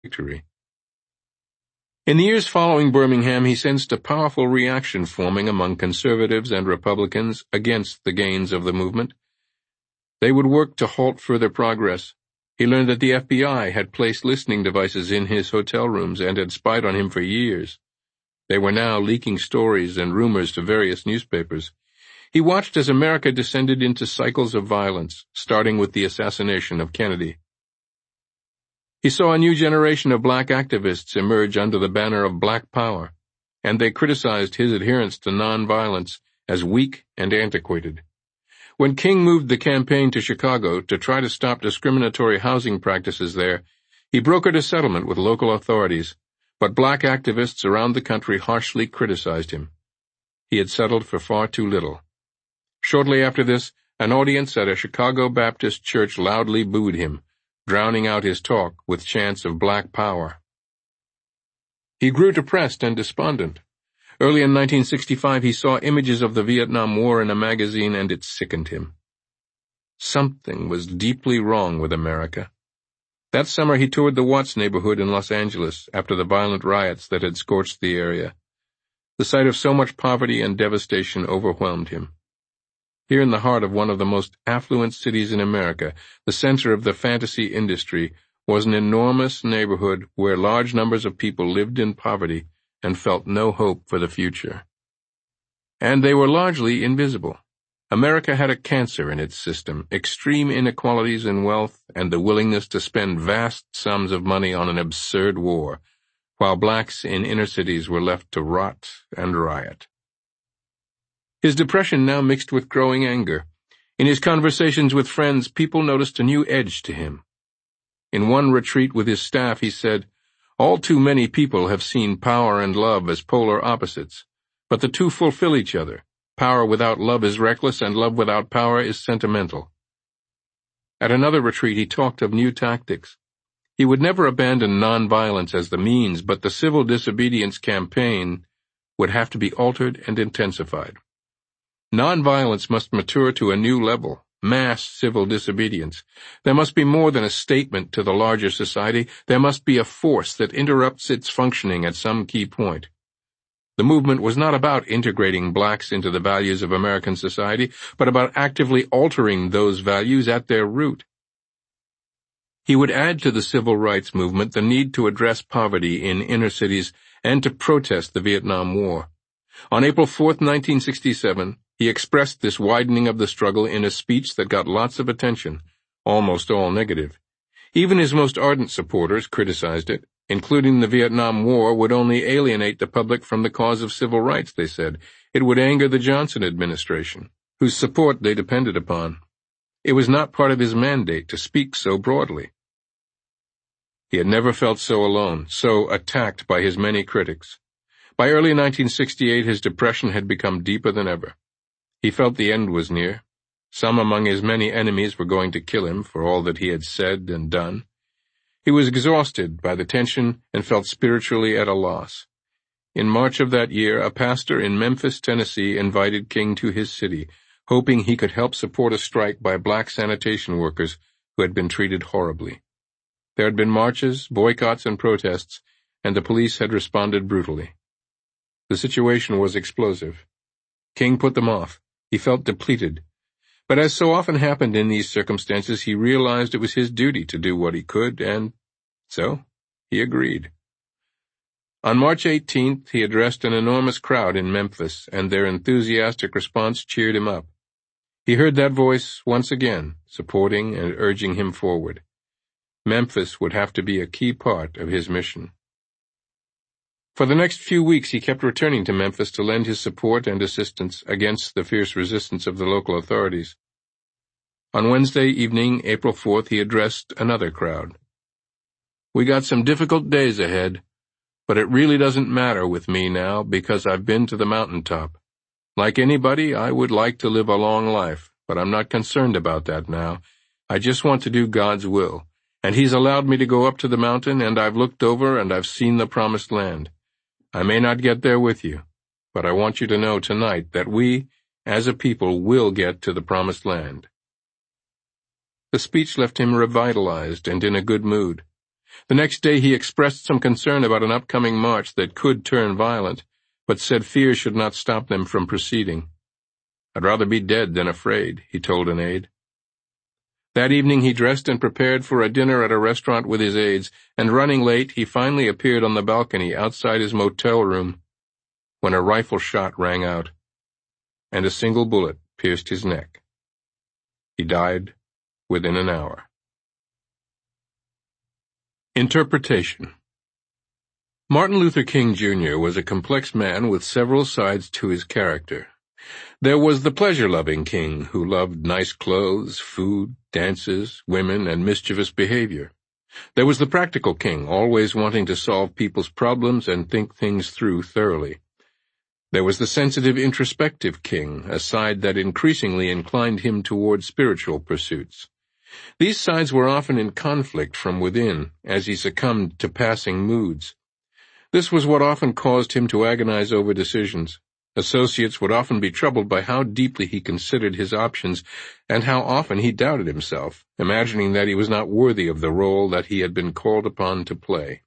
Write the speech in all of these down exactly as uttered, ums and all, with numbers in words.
victory. In the years following Birmingham, he sensed a powerful reaction forming among conservatives and Republicans against the gains of the movement. They would work to halt further progress. He learned that the F B I had placed listening devices in his hotel rooms and had spied on him for years. They were now leaking stories and rumors to various newspapers. He watched as America descended into cycles of violence, starting with the assassination of Kennedy. He saw a new generation of black activists emerge under the banner of Black Power, and they criticized his adherence to nonviolence as weak and antiquated. When King moved the campaign to Chicago to try to stop discriminatory housing practices there, he brokered a settlement with local authorities, but black activists around the country harshly criticized him. He had settled for far too little. Shortly after this, an audience at a Chicago Baptist church loudly booed him, drowning out his talk with chants of Black Power. He grew depressed and despondent. Early in nineteen sixty-five, he saw images of the Vietnam War in a magazine, and it sickened him. Something was deeply wrong with America. That summer, he toured the Watts neighborhood in Los Angeles after the violent riots that had scorched the area. The sight of so much poverty and devastation overwhelmed him. Here in the heart of one of the most affluent cities in America, the center of the fantasy industry, was an enormous neighborhood where large numbers of people lived in poverty and felt no hope for the future. And they were largely invisible. America had a cancer in its system, extreme inequalities in wealth and the willingness to spend vast sums of money on an absurd war, while blacks in inner cities were left to rot and riot. His depression now mixed with growing anger. In his conversations with friends, people noticed a new edge to him. In one retreat with his staff, he said, "All too many people have seen power and love as polar opposites, but the two fulfill each other. Power without love is reckless, and love without power is sentimental." At another retreat, he talked of new tactics. He would never abandon nonviolence as the means, but the civil disobedience campaign would have to be altered and intensified. Nonviolence must mature to a new level, mass civil disobedience. There must be more than a statement to the larger society. There must be a force that interrupts its functioning at some key point. The movement was not about integrating blacks into the values of American society, but about actively altering those values at their root. He would add to the civil rights movement the need to address poverty in inner cities and to protest the Vietnam War. On April fourth, nineteen sixty-seven, he expressed this widening of the struggle in a speech that got lots of attention, almost all negative. Even his most ardent supporters criticized it. Including the Vietnam War would only alienate the public from the cause of civil rights, they said. It would anger the Johnson administration, whose support they depended upon. It was not part of his mandate to speak so broadly. He had never felt so alone, so attacked by his many critics. By early nineteen sixty-eight, his depression had become deeper than ever. He felt the end was near. Some among his many enemies were going to kill him for all that he had said and done. He was exhausted by the tension and felt spiritually at a loss. In March of that year, a pastor in Memphis, Tennessee, invited King to his city, hoping he could help support a strike by black sanitation workers who had been treated horribly. There had been marches, boycotts, and protests, and the police had responded brutally. The situation was explosive. King put them off. He felt depleted. But as so often happened in these circumstances, he realized it was his duty to do what he could, and so he agreed. On March eighteenth, he addressed an enormous crowd in Memphis, and their enthusiastic response cheered him up. He heard that voice once again, supporting and urging him forward. Memphis would have to be a key part of his mission. For the next few weeks, he kept returning to Memphis to lend his support and assistance against the fierce resistance of the local authorities. On Wednesday evening, April fourth, he addressed another crowd. "We got some difficult days ahead, but it really doesn't matter with me now because I've been to the mountaintop. Like anybody, I would like to live a long life, but I'm not concerned about that now. I just want to do God's will, and He's allowed me to go up to the mountain, and I've looked over and I've seen the promised land. I may not get there with you, but I want you to know tonight that we, as a people, will get to the promised land." The speech left him revitalized and in a good mood. The next day he expressed some concern about an upcoming march that could turn violent, but said fear should not stop them from proceeding. "I'd rather be dead than afraid," he told an aide. That evening he dressed and prepared for a dinner at a restaurant with his aides, and running late, he finally appeared on the balcony outside his motel room when a rifle shot rang out, and a single bullet pierced his neck. He died within an hour. Interpretation. Martin Luther King, Junior was a complex man with several sides to his character. There was the pleasure-loving King, who loved nice clothes, food, dances, women, and mischievous behavior. There was the practical King, always wanting to solve people's problems and think things through thoroughly. There was the sensitive, introspective King, a side that increasingly inclined him toward spiritual pursuits. These sides were often in conflict from within, as he succumbed to passing moods. This was what often caused him to agonize over decisions. Associates would often be troubled by how deeply he considered his options and how often he doubted himself, imagining that he was not worthy of the role that he had been called upon to play.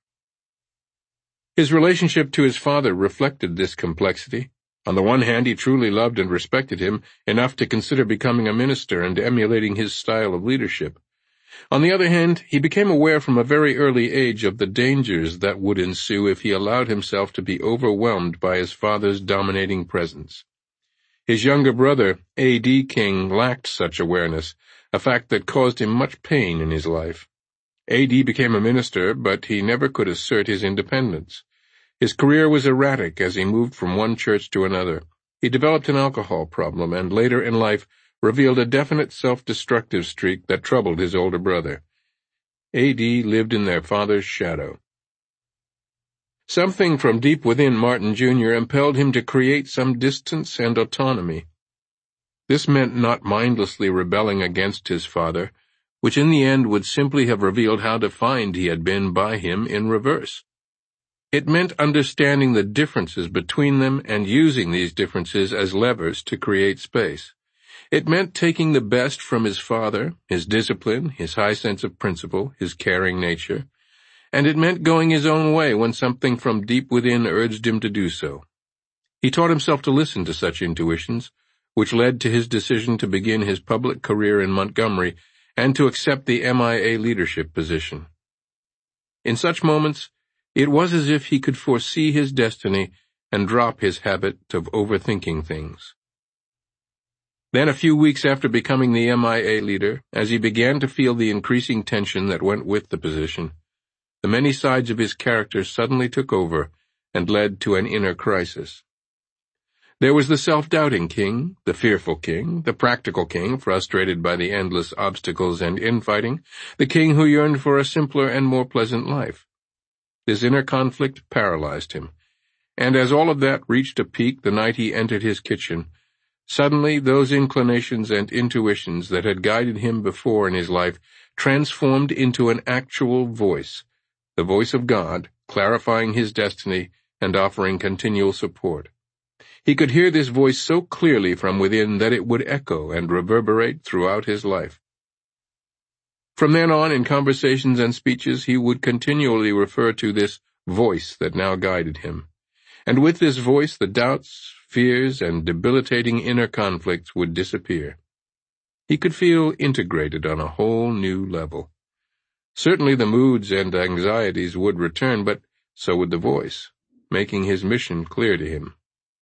His relationship to his father reflected this complexity. On the one hand, he truly loved and respected him, enough to consider becoming a minister and emulating his style of leadership. On the other hand, he became aware from a very early age of the dangers that would ensue if he allowed himself to be overwhelmed by his father's dominating presence. His younger brother, A D King, lacked such awareness, a fact that caused him much pain in his life. A D became a minister, but he never could assert his independence. His career was erratic as he moved from one church to another. He developed an alcohol problem and later in life revealed a definite self-destructive streak that troubled his older brother. A D lived in their father's shadow. Something from deep within Martin Junior impelled him to create some distance and autonomy. This meant not mindlessly rebelling against his father, which in the end would simply have revealed how defined he had been by him in reverse. It meant understanding the differences between them and using these differences as levers to create space. It meant taking the best from his father, his discipline, his high sense of principle, his caring nature, and it meant going his own way when something from deep within urged him to do so. He taught himself to listen to such intuitions, which led to his decision to begin his public career in Montgomery and to accept the M I A leadership position. In such moments, it was as if he could foresee his destiny and drop his habit of overthinking things. Then, a few weeks after becoming the M I A leader, as he began to feel the increasing tension that went with the position, the many sides of his character suddenly took over and led to an inner crisis. There was the self-doubting King, the fearful King, the practical King, frustrated by the endless obstacles and infighting, the King who yearned for a simpler and more pleasant life. This inner conflict paralyzed him, and as all of that reached a peak the night he entered his kitchen, suddenly those inclinations and intuitions that had guided him before in his life transformed into an actual voice, the voice of God, clarifying his destiny and offering continual support. He could hear this voice so clearly from within that it would echo and reverberate throughout his life. From then on, in conversations and speeches, he would continually refer to this voice that now guided him. And with this voice, the doubts, fears, and debilitating inner conflicts would disappear. He could feel integrated on a whole new level. Certainly the moods and anxieties would return, but so would the voice, making his mission clear to him.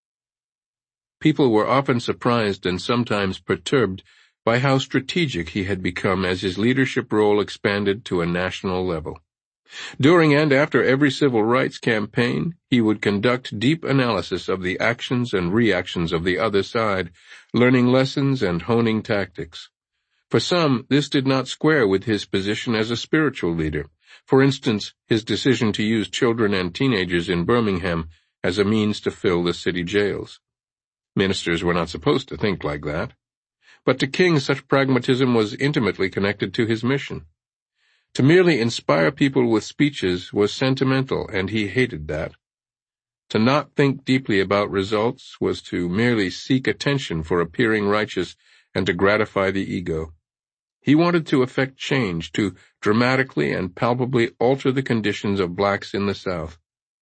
People were often surprised and sometimes perturbed by how strategic he had become as his leadership role expanded to a national level. During and after every civil rights campaign, he would conduct deep analysis of the actions and reactions of the other side, learning lessons and honing tactics. For some, this did not square with his position as a spiritual leader. For instance, his decision to use children and teenagers in Birmingham as a means to fill the city jails. Ministers were not supposed to think like that. But to King, such pragmatism was intimately connected to his mission. To merely inspire people with speeches was sentimental, and he hated that. To not think deeply about results was to merely seek attention for appearing righteous and to gratify the ego. He wanted to effect change, to dramatically and palpably alter the conditions of blacks in the South.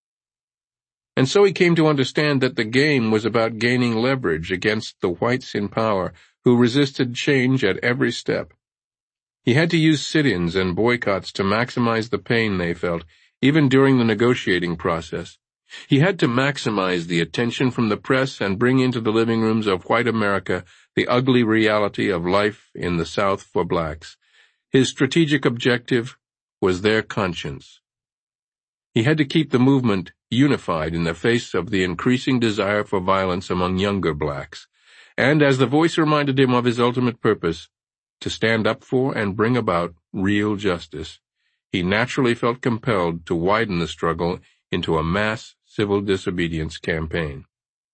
And so he came to understand that the game was about gaining leverage against the whites in power who resisted change at every step. He had to use sit-ins and boycotts to maximize the pain they felt, even during the negotiating process. He had to maximize the attention from the press and bring into the living rooms of white America the ugly reality of life in the South for blacks. His strategic objective was their conscience. He had to keep the movement unified in the face of the increasing desire for violence among younger blacks, and as the voice reminded him of his ultimate purpose, to stand up for and bring about real justice, he naturally felt compelled to widen the struggle into a mass civil disobedience campaign.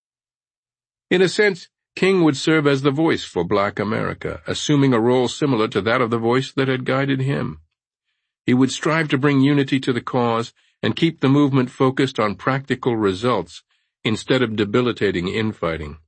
In a sense, King would serve as the voice for black America, assuming a role similar to that of the voice that had guided him. He would strive to bring unity to the cause and keep the movement focused on practical results instead of debilitating infighting.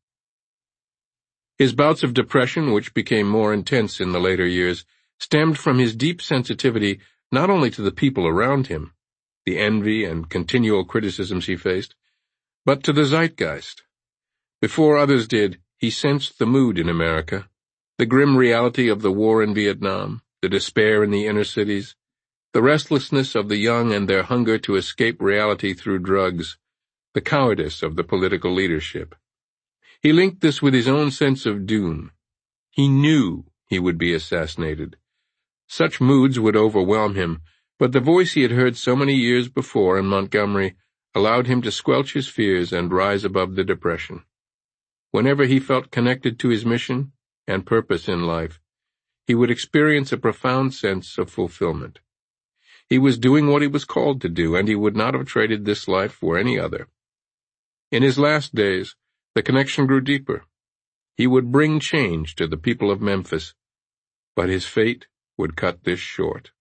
His bouts of depression, which became more intense in the later years, stemmed from his deep sensitivity not only to the people around him, the envy and continual criticisms he faced, but to the zeitgeist. Before others did, he sensed the mood in America, the grim reality of the war in Vietnam, the despair in the inner cities, the restlessness of the young and their hunger to escape reality through drugs, the cowardice of the political leadership. He linked this with his own sense of doom. He knew he would be assassinated. Such moods would overwhelm him, but the voice he had heard so many years before in Montgomery allowed him to squelch his fears and rise above the depression. Whenever he felt connected to his mission and purpose in life, he would experience a profound sense of fulfillment. He was doing what he was called to do, and he would not have traded this life for any other. In his last days, the connection grew deeper. He would bring change to the people of Memphis, but his fate would cut this short.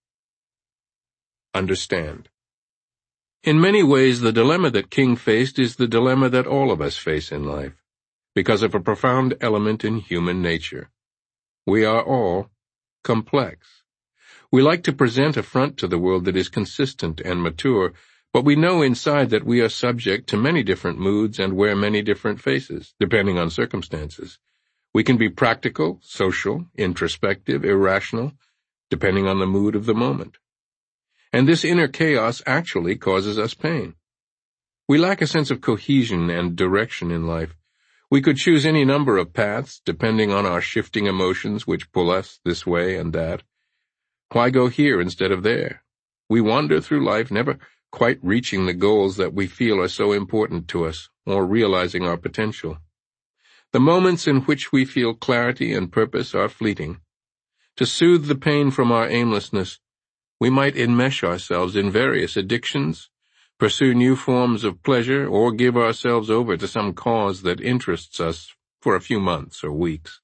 Understand. In many ways, the dilemma that King faced is the dilemma that all of us face in life, because of a profound element in human nature. We are all complex. We like to present a front to the world that is consistent and mature, but we know inside that we are subject to many different moods and wear many different faces, depending on circumstances. We can be practical, social, introspective, irrational, depending on the mood of the moment. And this inner chaos actually causes us pain. We lack a sense of cohesion and direction in life. We could choose any number of paths, depending on our shifting emotions which pull us this way and that. Why go here instead of there? We wander through life, never quite reaching the goals that we feel are so important to us, or realizing our potential. The moments in which we feel clarity and purpose are fleeting. To soothe the pain from our aimlessness, we might enmesh ourselves in various addictions, pursue new forms of pleasure, or give ourselves over to some cause that interests us for a few months or weeks.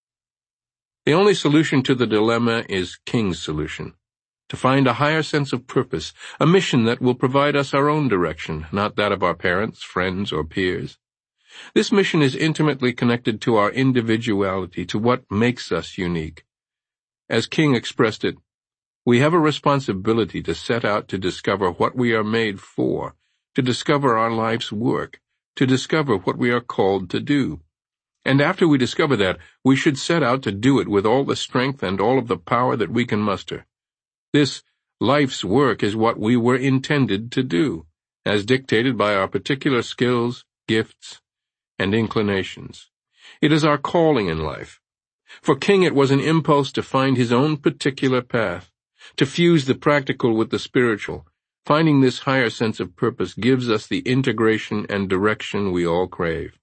The only solution to the dilemma is King's solution, to find a higher sense of purpose, a mission that will provide us our own direction, not that of our parents, friends, or peers. This mission is intimately connected to our individuality, to what makes us unique. As King expressed it, we have a responsibility to set out to discover what we are made for, to discover our life's work, to discover what we are called to do. And after we discover that, we should set out to do it with all the strength and all of the power that we can muster. This life's work is what we were intended to do, as dictated by our particular skills, gifts, and inclinations. It is our calling in life. For King it was an impulse to find his own particular path, to fuse the practical with the spiritual. Finding this higher sense of purpose gives us the integration and direction we all crave.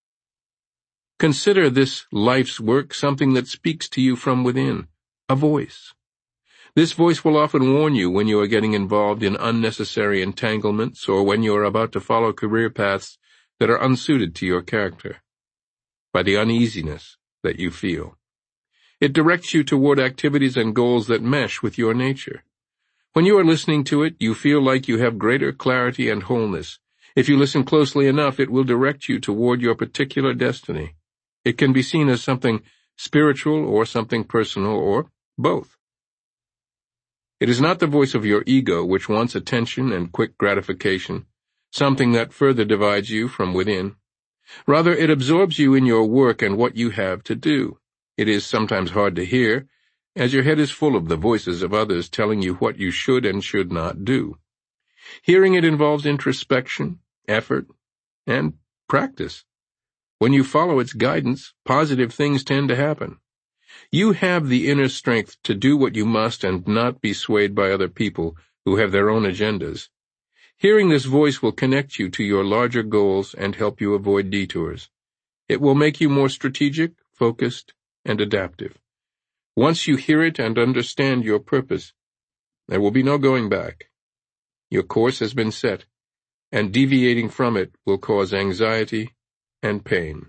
Consider this life's work something that speaks to you from within, a voice. This voice will often warn you when you are getting involved in unnecessary entanglements or when you are about to follow career paths that are unsuited to your character, by the uneasiness that you feel. It directs you toward activities and goals that mesh with your nature. When you are listening to it, you feel like you have greater clarity and wholeness. If you listen closely enough, it will direct you toward your particular destiny. It can be seen as something spiritual or something personal, or both. It is not the voice of your ego which wants attention and quick gratification, something that further divides you from within. Rather, it absorbs you in your work and what you have to do. It is sometimes hard to hear, as your head is full of the voices of others telling you what you should and should not do. Hearing it involves introspection, effort, and practice. When you follow its guidance, positive things tend to happen. You have the inner strength to do what you must and not be swayed by other people who have their own agendas. Hearing this voice will connect you to your larger goals and help you avoid detours. It will make you more strategic, focused, and adaptive. Once you hear it and understand your purpose, there will be no going back. Your course has been set, and deviating from it will cause anxiety and pain.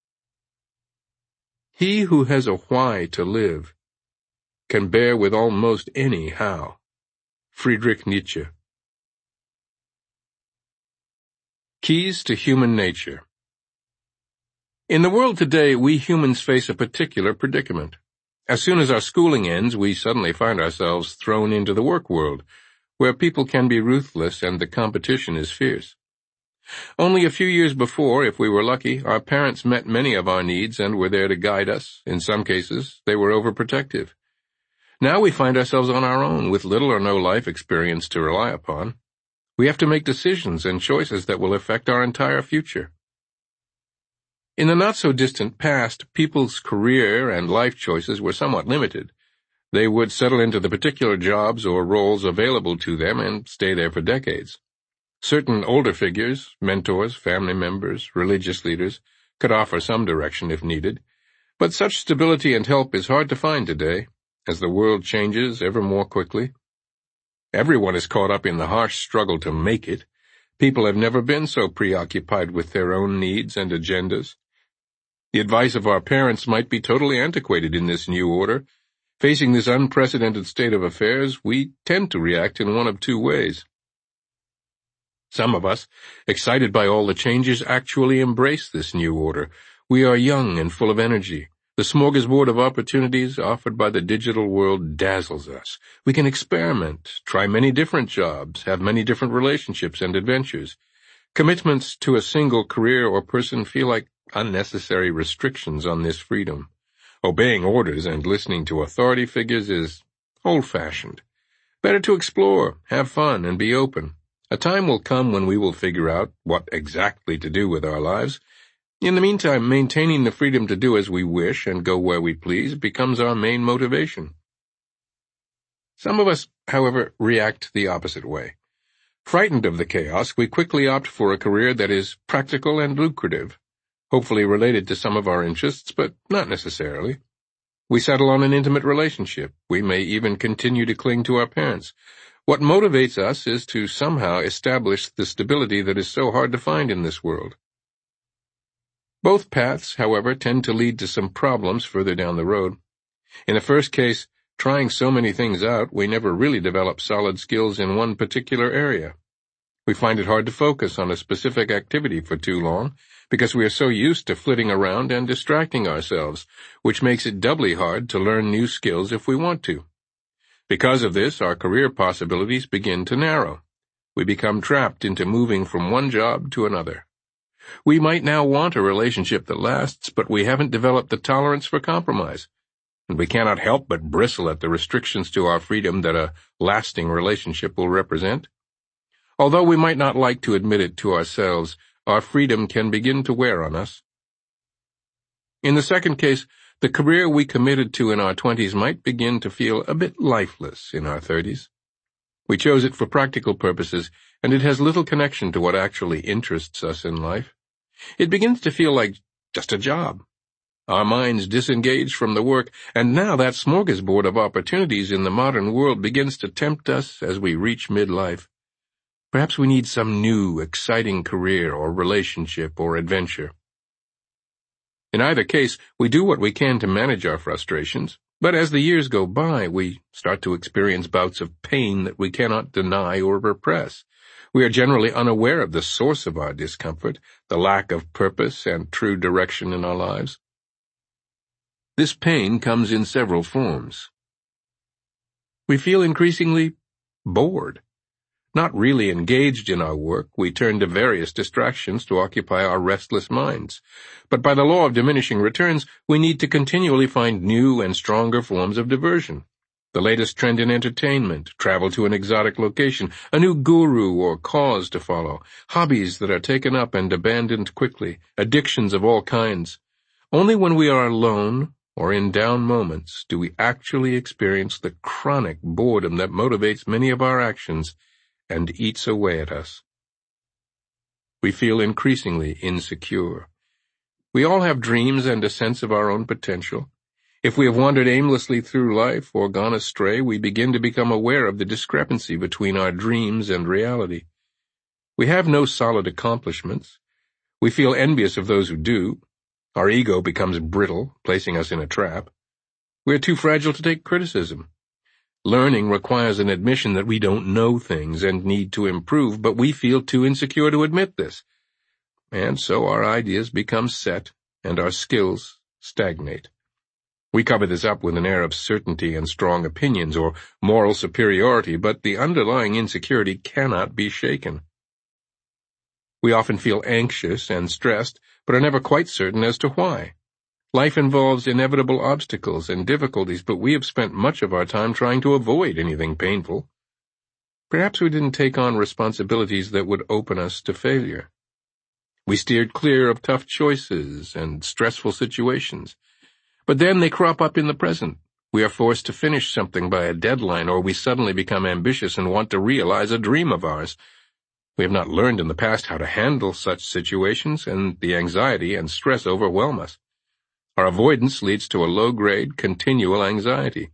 He who has a why to live can bear with almost any how. Friedrich Nietzsche. Keys to Human Nature. In the world today, we humans face a particular predicament. As soon as our schooling ends, we suddenly find ourselves thrown into the work world, where people can be ruthless and the competition is fierce. Only a few years before, if we were lucky, our parents met many of our needs and were there to guide us. In some cases, they were overprotective. Now we find ourselves on our own, with little or no life experience to rely upon. We have to make decisions and choices that will affect our entire future. In the not-so-distant past, people's career and life choices were somewhat limited. They would settle into the particular jobs or roles available to them and stay there for decades. Certain older figures, mentors, family members, religious leaders, could offer some direction if needed, but such stability and help is hard to find today, as the world changes ever more quickly. Everyone is caught up in the harsh struggle to make it. People have never been so preoccupied with their own needs and agendas. The advice of our parents might be totally antiquated in this new order. Facing this unprecedented state of affairs, we tend to react in one of two ways. Some of us, excited by all the changes, actually embrace this new order. We are young and full of energy. The smorgasbord of opportunities offered by the digital world dazzles us. We can experiment, try many different jobs, have many different relationships and adventures. Commitments to a single career or person feel like unnecessary restrictions on this freedom. Obeying orders and listening to authority figures is old-fashioned. Better to explore, have fun, and be open. A time will come when we will figure out what exactly to do with our lives. In the meantime, maintaining the freedom to do as we wish and go where we please becomes our main motivation. Some of us, however, react the opposite way. Frightened of the chaos, we quickly opt for a career that is practical and lucrative, hopefully related to some of our interests, but not necessarily. We settle on an intimate relationship. We may even continue to cling to our parents. What motivates us is to somehow establish the stability that is so hard to find in this world. Both paths, however, tend to lead to some problems further down the road. In the first case, trying so many things out, we never really develop solid skills in one particular area. We find it hard to focus on a specific activity for too long because we are so used to flitting around and distracting ourselves, which makes it doubly hard to learn new skills if we want to. Because of this, our career possibilities begin to narrow. We become trapped into moving from one job to another. We might now want a relationship that lasts, but we haven't developed the tolerance for compromise, and we cannot help but bristle at the restrictions to our freedom that a lasting relationship will represent. Although we might not like to admit it to ourselves, our freedom can begin to wear on us. In the second case, the career we committed to in our twenties might begin to feel a bit lifeless in our thirties. We chose it for practical purposes, and it has little connection to what actually interests us in life. It begins to feel like just a job. Our minds disengage from the work, and now that smorgasbord of opportunities in the modern world begins to tempt us as we reach midlife. Perhaps we need some new, exciting career or relationship or adventure. In either case, we do what we can to manage our frustrations, but as the years go by, we start to experience bouts of pain that we cannot deny or repress. We are generally unaware of the source of our discomfort, the lack of purpose and true direction in our lives. This pain comes in several forms. We feel increasingly bored. Not really engaged in our work, we turn to various distractions to occupy our restless minds. But by the law of diminishing returns, we need to continually find new and stronger forms of diversion. The latest trend in entertainment, travel to an exotic location, a new guru or cause to follow, hobbies that are taken up and abandoned quickly, addictions of all kinds. Only when we are alone or in down moments do we actually experience the chronic boredom that motivates many of our actions and eats away at us. We feel increasingly insecure. We all have dreams and a sense of our own potential. If we have wandered aimlessly through life or gone astray, we begin to become aware of the discrepancy between our dreams and reality. We have no solid accomplishments. We feel envious of those who do. Our ego becomes brittle, placing us in a trap. We are too fragile to take criticism. Learning requires an admission that we don't know things and need to improve, but we feel too insecure to admit this. And so our ideas become set and our skills stagnate. We cover this up with an air of certainty and strong opinions or moral superiority, but the underlying insecurity cannot be shaken. We often feel anxious and stressed, but are never quite certain as to why. Life involves inevitable obstacles and difficulties, but we have spent much of our time trying to avoid anything painful. Perhaps we didn't take on responsibilities that would open us to failure. We steered clear of tough choices and stressful situations. But then they crop up in the present. We are forced to finish something by a deadline, or we suddenly become ambitious and want to realize a dream of ours. We have not learned in the past how to handle such situations, and the anxiety and stress overwhelm us. Our avoidance leads to a low-grade, continual anxiety.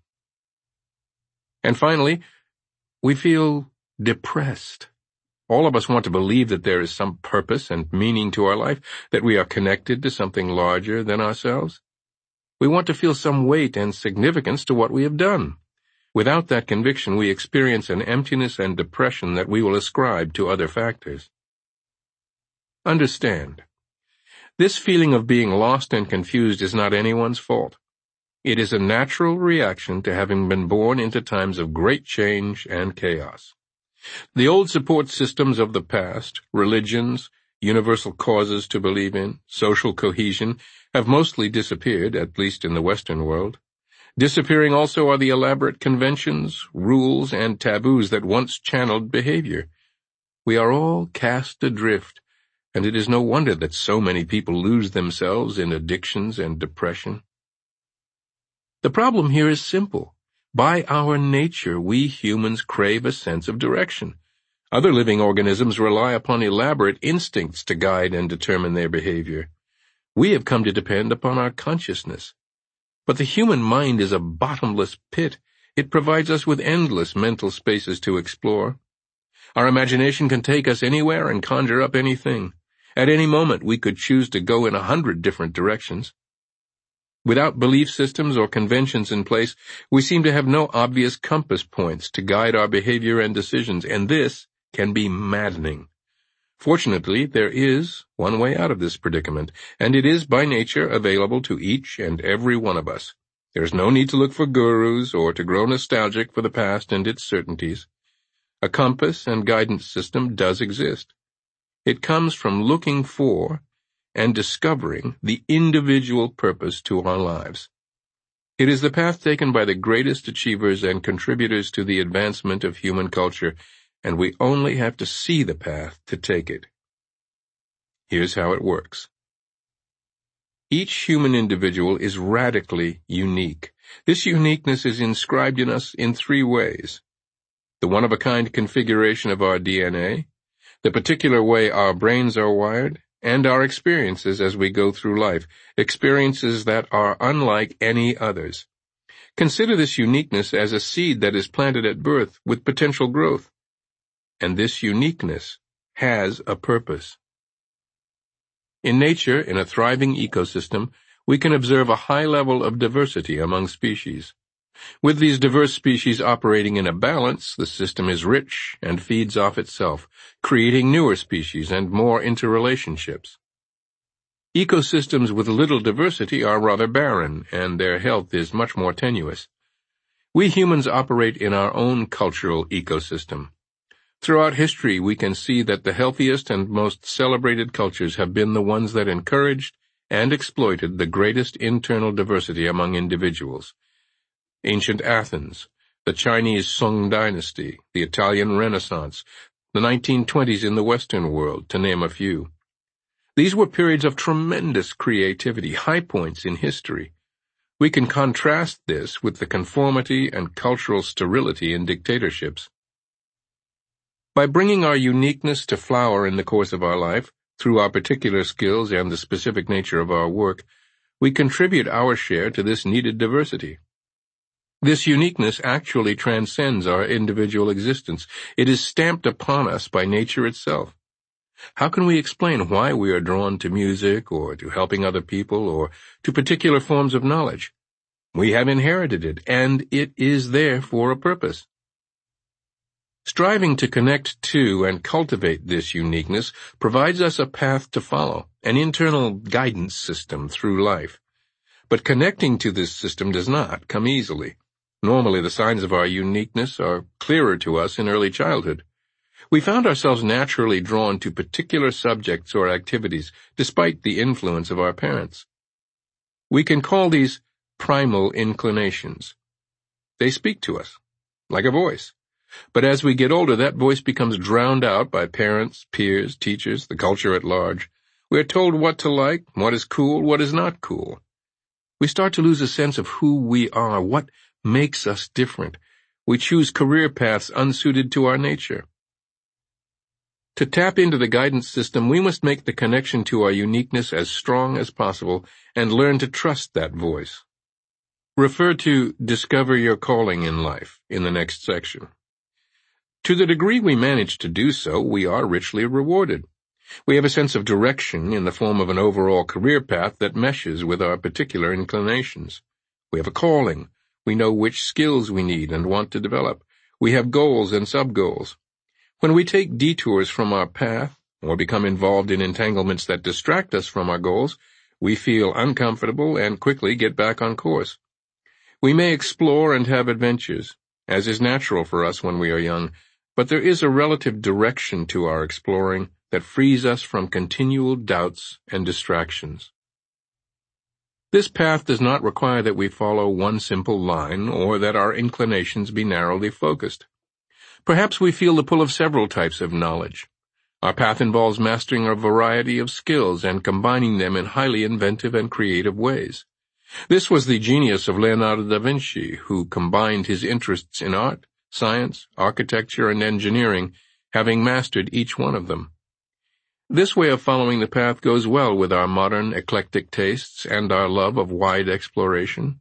And finally, we feel depressed. All of us want to believe that there is some purpose and meaning to our life, that we are connected to something larger than ourselves. We want to feel some weight and significance to what we have done. Without that conviction, we experience an emptiness and depression that we will ascribe to other factors. Understand. This feeling of being lost and confused is not anyone's fault. It is a natural reaction to having been born into times of great change and chaos. The old support systems of the past, religions, universal causes to believe in, social cohesion, have mostly disappeared, at least in the Western world. Disappearing also are the elaborate conventions, rules, and taboos that once channeled behavior. We are all cast adrift, and it is no wonder that so many people lose themselves in addictions and depression. The problem here is simple. By our nature, we humans crave a sense of direction. Other living organisms rely upon elaborate instincts to guide and determine their behavior. We have come to depend upon our consciousness. But the human mind is a bottomless pit. It provides us with endless mental spaces to explore. Our imagination can take us anywhere and conjure up anything. At any moment, we could choose to go in a hundred different directions. Without belief systems or conventions in place, we seem to have no obvious compass points to guide our behavior and decisions, and this can be maddening. Fortunately, there is one way out of this predicament, and it is by nature available to each and every one of us. There is no need to look for gurus or to grow nostalgic for the past and its certainties. A compass and guidance system does exist. It comes from looking for and discovering the individual purpose to our lives. It is the path taken by the greatest achievers and contributors to the advancement of human culture, and we only have to see the path to take it. Here's how it works. Each human individual is radically unique. This uniqueness is inscribed in us in three ways: the one-of-a-kind configuration of our D N A, the particular way our brains are wired, and our experiences as we go through life, experiences that are unlike any others. Consider this uniqueness as a seed that is planted at birth with potential growth. And this uniqueness has a purpose. In nature, in a thriving ecosystem, we can observe a high level of diversity among species. With these diverse species operating in a balance, the system is rich and feeds off itself, creating newer species and more interrelationships. Ecosystems with little diversity are rather barren, and their health is much more tenuous. We humans operate in our own cultural ecosystem. Throughout history, we can see that the healthiest and most celebrated cultures have been the ones that encouraged and exploited the greatest internal diversity among individuals. Ancient Athens, the Chinese Song dynasty, the Italian Renaissance, the nineteen twenties in the Western world, to name a few. These were periods of tremendous creativity, high points in history. We can contrast this with the conformity and cultural sterility in dictatorships. By bringing our uniqueness to flower in the course of our life, through our particular skills and the specific nature of our work, we contribute our share to this needed diversity. This uniqueness actually transcends our individual existence. It is stamped upon us by nature itself. How can we explain why we are drawn to music, or to helping other people, or to particular forms of knowledge? We have inherited it, and it is there for a purpose. Striving to connect to and cultivate this uniqueness provides us a path to follow, an internal guidance system through life. But connecting to this system does not come easily. Normally, the signs of our uniqueness are clearer to us in early childhood. We found ourselves naturally drawn to particular subjects or activities, despite the influence of our parents. We can call these primal inclinations. They speak to us, like a voice. But as we get older, that voice becomes drowned out by parents, peers, teachers, the culture at large. We are told what to like, what is cool, what is not cool. We start to lose a sense of who we are, what makes us different. We choose career paths unsuited to our nature. To tap into the guidance system, we must make the connection to our uniqueness as strong as possible and learn to trust that voice. Refer to Discover Your Calling in Life in the next section. To the degree we manage to do so, we are richly rewarded. We have a sense of direction in the form of an overall career path that meshes with our particular inclinations. We have a calling. We know which skills we need and want to develop. We have goals and sub-goals. When we take detours from our path, or become involved in entanglements that distract us from our goals, we feel uncomfortable and quickly get back on course. We may explore and have adventures, as is natural for us when we are young, but there is a relative direction to our exploring that frees us from continual doubts and distractions. This path does not require that we follow one simple line or that our inclinations be narrowly focused. Perhaps we feel the pull of several types of knowledge. Our path involves mastering a variety of skills and combining them in highly inventive and creative ways. This was the genius of Leonardo da Vinci, who combined his interests in art, science, architecture, and engineering, having mastered each one of them. This way of following the path goes well with our modern eclectic tastes and our love of wide exploration.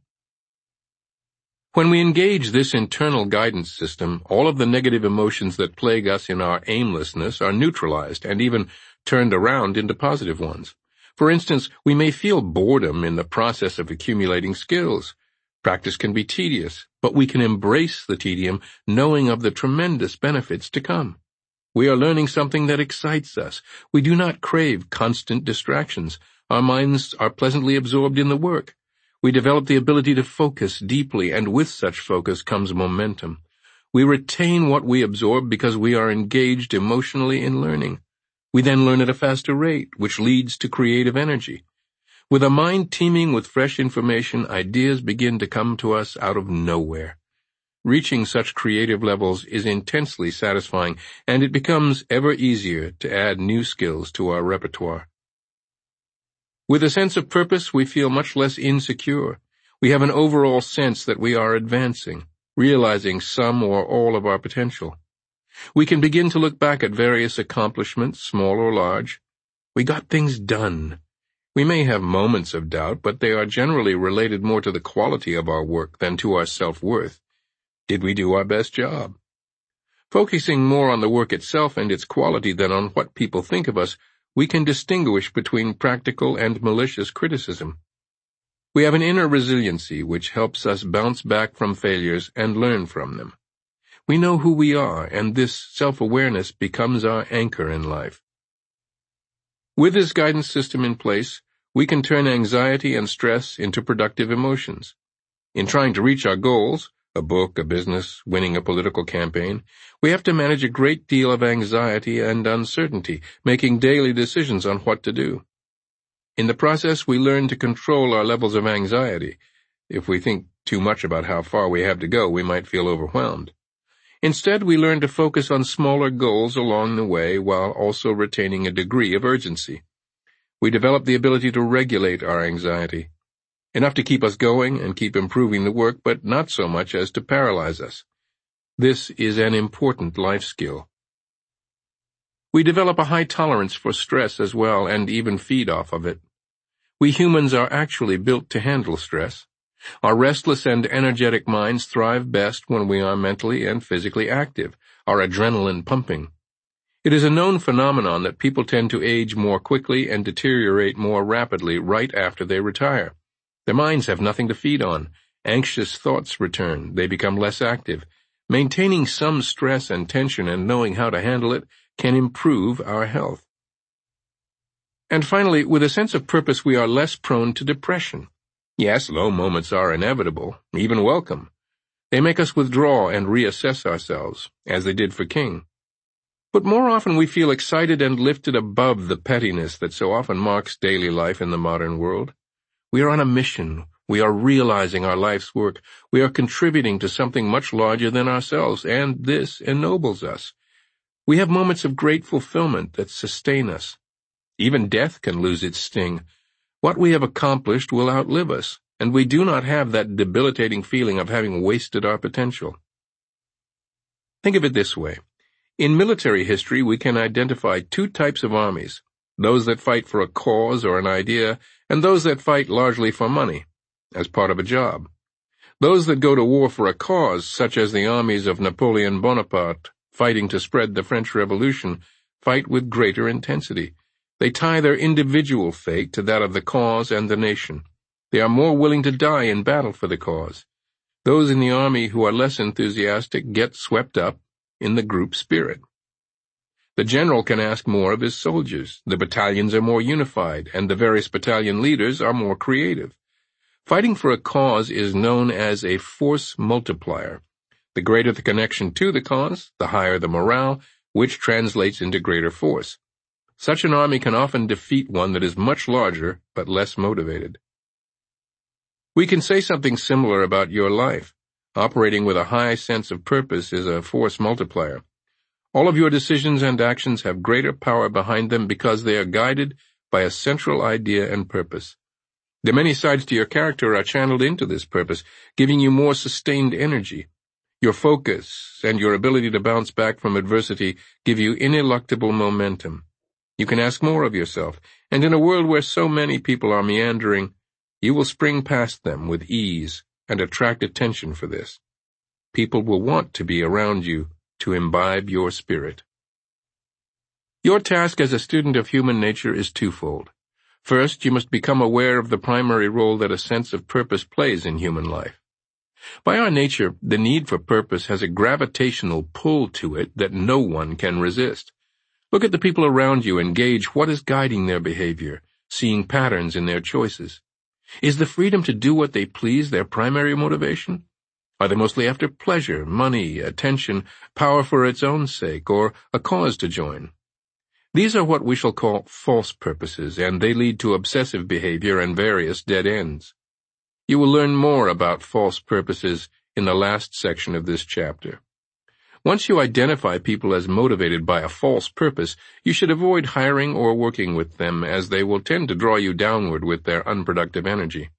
When we engage this internal guidance system, all of the negative emotions that plague us in our aimlessness are neutralized and even turned around into positive ones. For instance, we may feel boredom in the process of accumulating skills. Practice can be tedious, but we can embrace the tedium knowing of the tremendous benefits to come. We are learning something that excites us. We do not crave constant distractions. Our minds are pleasantly absorbed in the work. We develop the ability to focus deeply, and with such focus comes momentum. We retain what we absorb because we are engaged emotionally in learning. We then learn at a faster rate, which leads to creative energy. With a mind teeming with fresh information, ideas begin to come to us out of nowhere. Reaching such creative levels is intensely satisfying, and it becomes ever easier to add new skills to our repertoire. With a sense of purpose, we feel much less insecure. We have an overall sense that we are advancing, realizing some or all of our potential. We can begin to look back at various accomplishments, small or large. We got things done. We may have moments of doubt, but they are generally related more to the quality of our work than to our self-worth. Did we do our best job? Focusing more on the work itself and its quality than on what people think of us, we can distinguish between practical and malicious criticism. We have an inner resiliency which helps us bounce back from failures and learn from them. We know who we are, and this self-awareness becomes our anchor in life. With this guidance system in place, we can turn anxiety and stress into productive emotions. In trying to reach our goals, a book, a business, winning a political campaign, we have to manage a great deal of anxiety and uncertainty, making daily decisions on what to do. In the process, we learn to control our levels of anxiety. If we think too much about how far we have to go, we might feel overwhelmed. Instead, we learn to focus on smaller goals along the way while also retaining a degree of urgency. We develop the ability to regulate our anxiety, enough to keep us going and keep improving the work, but not so much as to paralyze us. This is an important life skill. We develop a high tolerance for stress as well, and even feed off of it. We humans are actually built to handle stress. Our restless and energetic minds thrive best when we are mentally and physically active, our adrenaline pumping. It is a known phenomenon that people tend to age more quickly and deteriorate more rapidly right after they retire. Their minds have nothing to feed on. Anxious thoughts return. They become less active. Maintaining some stress and tension and knowing how to handle it can improve our health. And finally, with a sense of purpose, we are less prone to depression. Yes, low moments are inevitable, even welcome. They make us withdraw and reassess ourselves, as they did for King. But more often we feel excited and lifted above the pettiness that so often marks daily life in the modern world. We are on a mission. We are realizing our life's work. We are contributing to something much larger than ourselves, and this ennobles us. We have moments of great fulfillment that sustain us. Even death can lose its sting. What we have accomplished will outlive us, and we do not have that debilitating feeling of having wasted our potential. Think of it this way. In military history, we can identify two types of armies, those that fight for a cause or an idea, and those that fight largely for money, as part of a job. Those that go to war for a cause, such as the armies of Napoleon Bonaparte, fighting to spread the French Revolution, fight with greater intensity. They tie their individual fate to that of the cause and the nation. They are more willing to die in battle for the cause. Those in the army who are less enthusiastic get swept up in the group spirit. The general can ask more of his soldiers. The battalions are more unified, and the various battalion leaders are more creative. Fighting for a cause is known as a force multiplier. The greater the connection to the cause, the higher the morale, which translates into greater force. Such an army can often defeat one that is much larger but less motivated. We can say something similar about your life. Operating with a high sense of purpose is a force multiplier. All of your decisions and actions have greater power behind them because they are guided by a central idea and purpose. The many sides to your character are channeled into this purpose, giving you more sustained energy. Your focus and your ability to bounce back from adversity give you ineluctable momentum. You can ask more of yourself, and in a world where so many people are meandering, you will spring past them with ease and attract attention for this. People will want to be around you to imbibe your spirit. Your task as a student of human nature is twofold. First, you must become aware of the primary role that a sense of purpose plays in human life. By our nature, the need for purpose has a gravitational pull to it that no one can resist. Look at the people around you and gauge what is guiding their behavior, seeing patterns in their choices. Is the freedom to do what they please their primary motivation? Are they mostly after pleasure, money, attention, power for its own sake, or a cause to join? These are what we shall call false purposes, and they lead to obsessive behavior and various dead ends. You will learn more about false purposes in the last section of this chapter. Once you identify people as motivated by a false purpose, you should avoid hiring or working with them, as they will tend to draw you downward with their unproductive energy.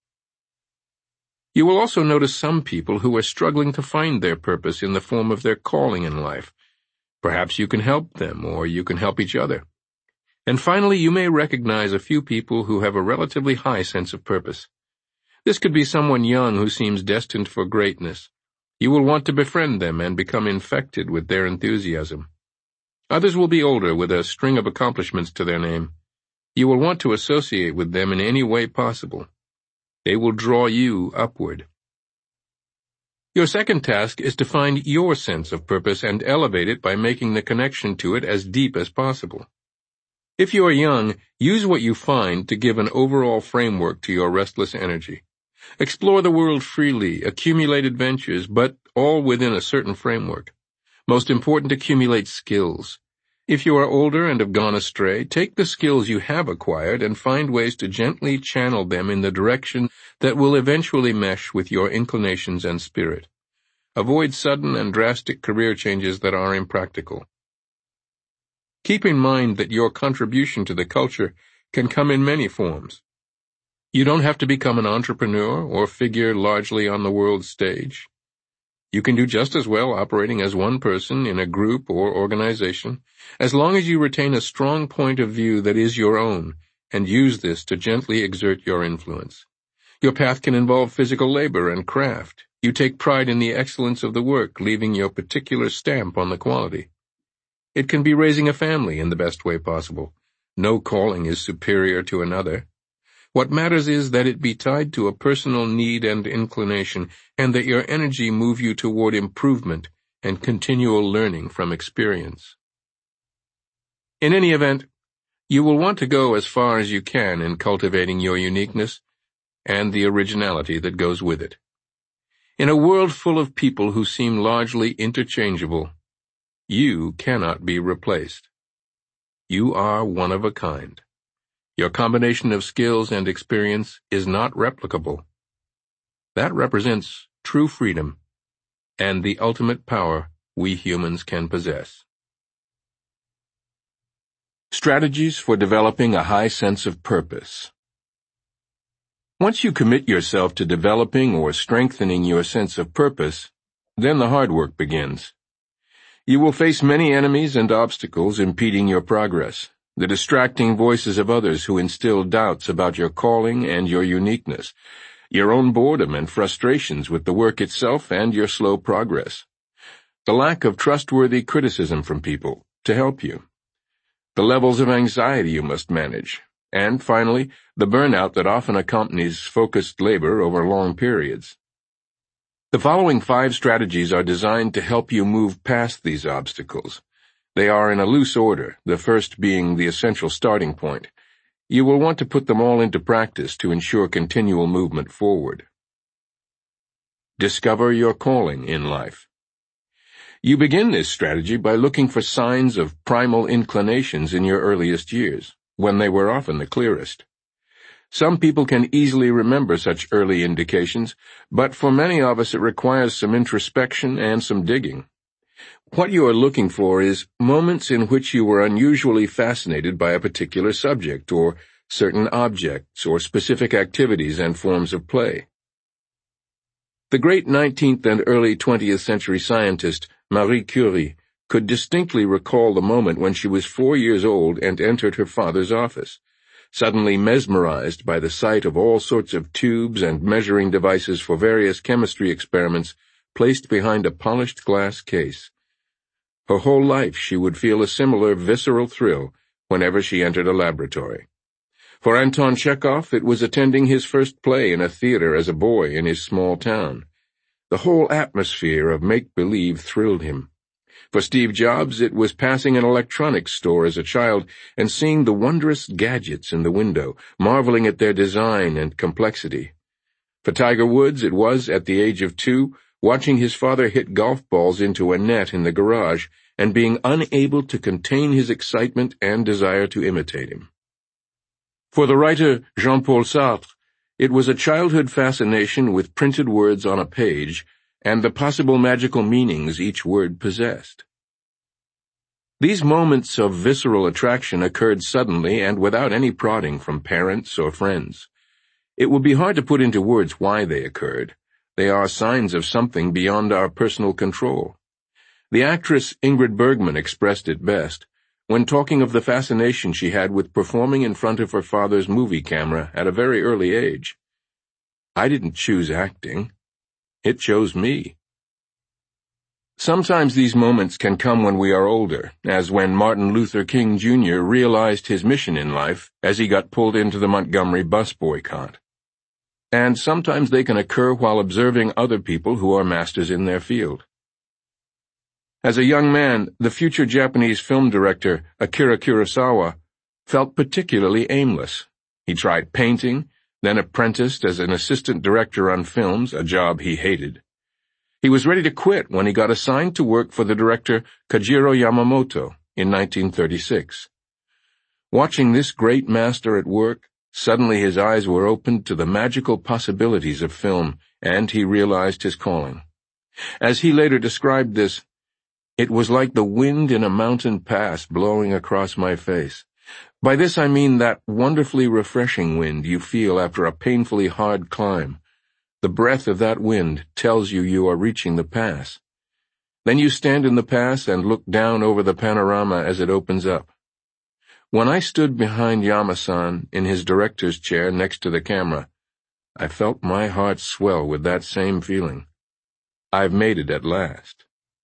You will also notice some people who are struggling to find their purpose in the form of their calling in life. Perhaps you can help them, or you can help each other. And finally, you may recognize a few people who have a relatively high sense of purpose. This could be someone young who seems destined for greatness. You will want to befriend them and become infected with their enthusiasm. Others will be older with a string of accomplishments to their name. You will want to associate with them in any way possible. They will draw you upward. Your second task is to find your sense of purpose and elevate it by making the connection to it as deep as possible. If you are young, use what you find to give an overall framework to your restless energy. Explore the world freely, accumulate adventures, but all within a certain framework. Most important, accumulate skills. If you are older and have gone astray, take the skills you have acquired and find ways to gently channel them in the direction that will eventually mesh with your inclinations and spirit. Avoid sudden and drastic career changes that are impractical. Keep in mind that your contribution to the culture can come in many forms. You don't have to become an entrepreneur or figure largely on the world stage. You can do just as well operating as one person in a group or organization, as long as you retain a strong point of view that is your own, and use this to gently exert your influence. Your path can involve physical labor and craft. You take pride in the excellence of the work, leaving your particular stamp on the quality. It can be raising a family in the best way possible. No calling is superior to another. What matters is that it be tied to a personal need and inclination, and that your energy move you toward improvement and continual learning from experience. In any event, you will want to go as far as you can in cultivating your uniqueness and the originality that goes with it. In a world full of people who seem largely interchangeable, you cannot be replaced. You are one of a kind. Your combination of skills and experience is not replicable. That represents true freedom and the ultimate power we humans can possess. Strategies for developing a high sense of purpose. Once you commit yourself to developing or strengthening your sense of purpose, then the hard work begins. You will face many enemies and obstacles impeding your progress. The distracting voices of others who instill doubts about your calling and your uniqueness, your own boredom and frustrations with the work itself and your slow progress, the lack of trustworthy criticism from people to help you, the levels of anxiety you must manage, and finally, the burnout that often accompanies focused labor over long periods. The following five strategies are designed to help you move past these obstacles. They are in a loose order, the first being the essential starting point. You will want to put them all into practice to ensure continual movement forward. Discover your calling in life. You begin this strategy by looking for signs of primal inclinations in your earliest years, when they were often the clearest. Some people can easily remember such early indications, but for many of us it requires some introspection and some digging. What you are looking for is moments in which you were unusually fascinated by a particular subject or certain objects or specific activities and forms of play. The great nineteenth and early twentieth century scientist Marie Curie could distinctly recall the moment when she was four years old and entered her father's office, suddenly mesmerized by the sight of all sorts of tubes and measuring devices for various chemistry experiments placed behind a polished glass case. Her whole life she would feel a similar visceral thrill whenever she entered a laboratory. For Anton Chekhov, it was attending his first play in a theater as a boy in his small town. The whole atmosphere of make-believe thrilled him. For Steve Jobs, it was passing an electronics store as a child and seeing the wondrous gadgets in the window, marveling at their design and complexity. For Tiger Woods, it was, at the age of two, watching his father hit golf balls into a net in the garage and being unable to contain his excitement and desire to imitate him. For the writer Jean-Paul Sartre, it was a childhood fascination with printed words on a page and the possible magical meanings each word possessed. These moments of visceral attraction occurred suddenly and without any prodding from parents or friends. It would be hard to put into words why they occurred. They are signs of something beyond our personal control. The actress Ingrid Bergman expressed it best when talking of the fascination she had with performing in front of her father's movie camera at a very early age. I didn't choose acting. It chose me. Sometimes these moments can come when we are older, as when Martin Luther King Junior realized his mission in life as he got pulled into the Montgomery bus boycott. And sometimes they can occur while observing other people who are masters in their field. As a young man, the future Japanese film director Akira Kurosawa felt particularly aimless. He tried painting, then apprenticed as an assistant director on films, a job he hated. He was ready to quit when he got assigned to work for the director Kajiro Yamamoto in nineteen thirty-six. Watching this great master at work, suddenly his eyes were opened to the magical possibilities of film, and he realized his calling. As he later described this, "It was like the wind in a mountain pass blowing across my face. By this I mean that wonderfully refreshing wind you feel after a painfully hard climb. The breath of that wind tells you you are reaching the pass. Then you stand in the pass and look down over the panorama as it opens up. When I stood behind Yama-san in his director's chair next to the camera, I felt my heart swell with that same feeling. I've made it at last."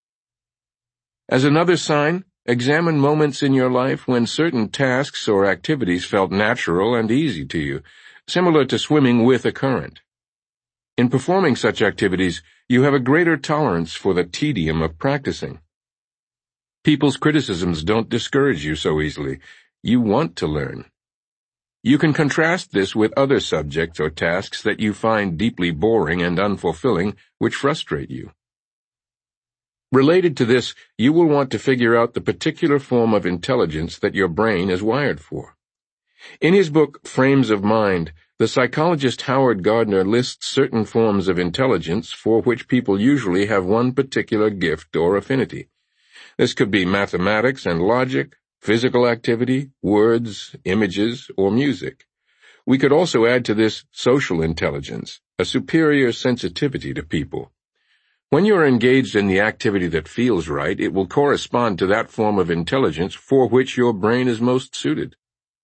As another sign, examine moments in your life when certain tasks or activities felt natural and easy to you, similar to swimming with a current. In performing such activities, you have a greater tolerance for the tedium of practicing. People's criticisms don't discourage you so easily. You want to learn. You can contrast this with other subjects or tasks that you find deeply boring and unfulfilling, which frustrate you. Related to this, you will want to figure out the particular form of intelligence that your brain is wired for. In his book, Frames of Mind, the psychologist Howard Gardner lists certain forms of intelligence for which people usually have one particular gift or affinity. This could be mathematics and logic, physical activity, words, images, or music. We could also add to this social intelligence, a superior sensitivity to people. When you are engaged in the activity that feels right, it will correspond to that form of intelligence for which your brain is most suited.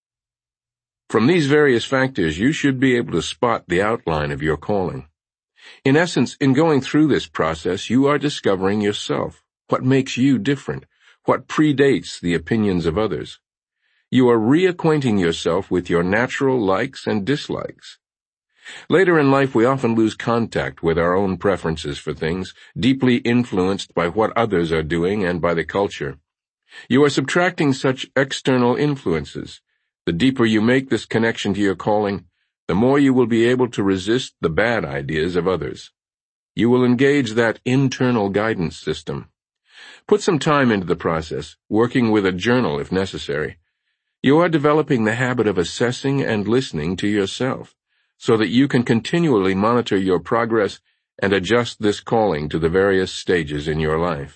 From these various factors, you should be able to spot the outline of your calling. In essence, in going through this process, you are discovering yourself, what makes you different, what predates the opinions of others. You are reacquainting yourself with your natural likes and dislikes. Later in life, we often lose contact with our own preferences for things, deeply influenced by what others are doing and by the culture. You are subtracting such external influences. The deeper you make this connection to your calling, the more you will be able to resist the bad ideas of others. You will engage that internal guidance system. Put some time into the process, working with a journal if necessary. You are developing the habit of assessing and listening to yourself, so that you can continually monitor your progress and adjust this calling to the various stages in your life.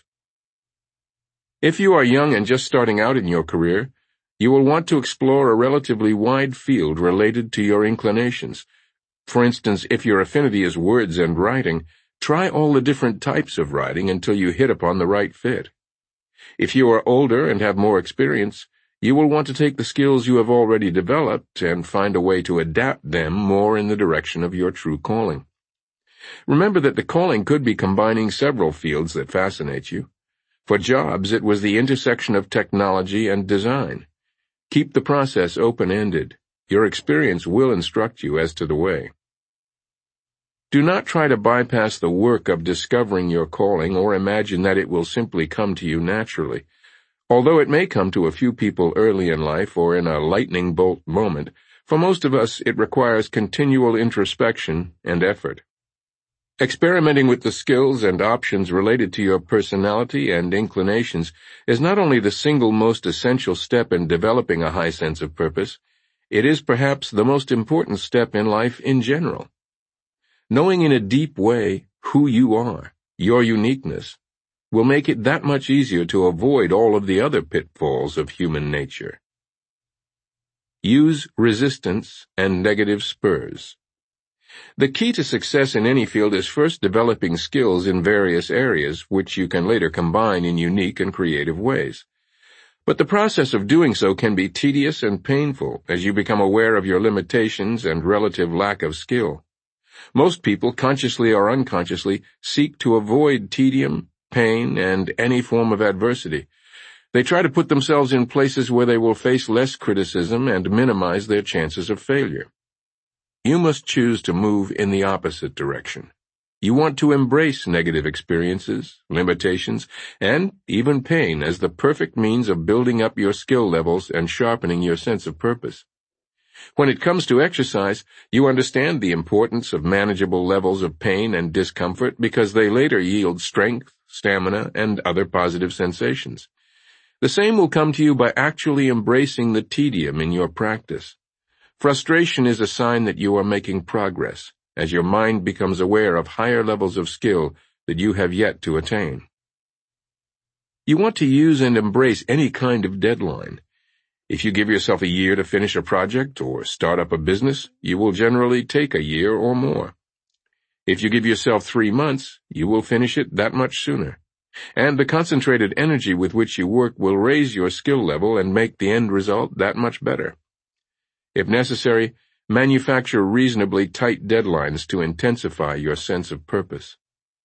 If you are young and just starting out in your career, you will want to explore a relatively wide field related to your inclinations. For instance, if your affinity is words and writing, try all the different types of writing until you hit upon the right fit. If you are older and have more experience, you will want to take the skills you have already developed and find a way to adapt them more in the direction of your true calling. Remember that the calling could be combining several fields that fascinate you. For Jobs, it was the intersection of technology and design. Keep the process open-ended. Your experience will instruct you as to the way. Do not try to bypass the work of discovering your calling or imagine that it will simply come to you naturally. Although it may come to a few people early in life or in a lightning bolt moment, for most of us it requires continual introspection and effort. Experimenting with the skills and options related to your personality and inclinations is not only the single most essential step in developing a high sense of purpose, it is perhaps the most important step in life in general. Knowing in a deep way who you are, your uniqueness, will make it that much easier to avoid all of the other pitfalls of human nature. Use resistance and negative spurs. The key to success in any field is first developing skills in various areas, which you can later combine in unique and creative ways. But the process of doing so can be tedious and painful as you become aware of your limitations and relative lack of skill. Most people, consciously or unconsciously, seek to avoid tedium, pain, and any form of adversity. They try to put themselves in places where they will face less criticism and minimize their chances of failure. You must choose to move in the opposite direction. You want to embrace negative experiences, limitations, and even pain as the perfect means of building up your skill levels and sharpening your sense of purpose. When it comes to exercise, you understand the importance of manageable levels of pain and discomfort because they later yield strength, stamina, and other positive sensations. The same will come to you by actually embracing the tedium in your practice. Frustration is a sign that you are making progress, as your mind becomes aware of higher levels of skill that you have yet to attain. You want to use and embrace any kind of deadline. If you give yourself a year to finish a project or start up a business, you will generally take a year or more. If you give yourself three months, you will finish it that much sooner. And the concentrated energy with which you work will raise your skill level and make the end result that much better. If necessary, manufacture reasonably tight deadlines to intensify your sense of purpose.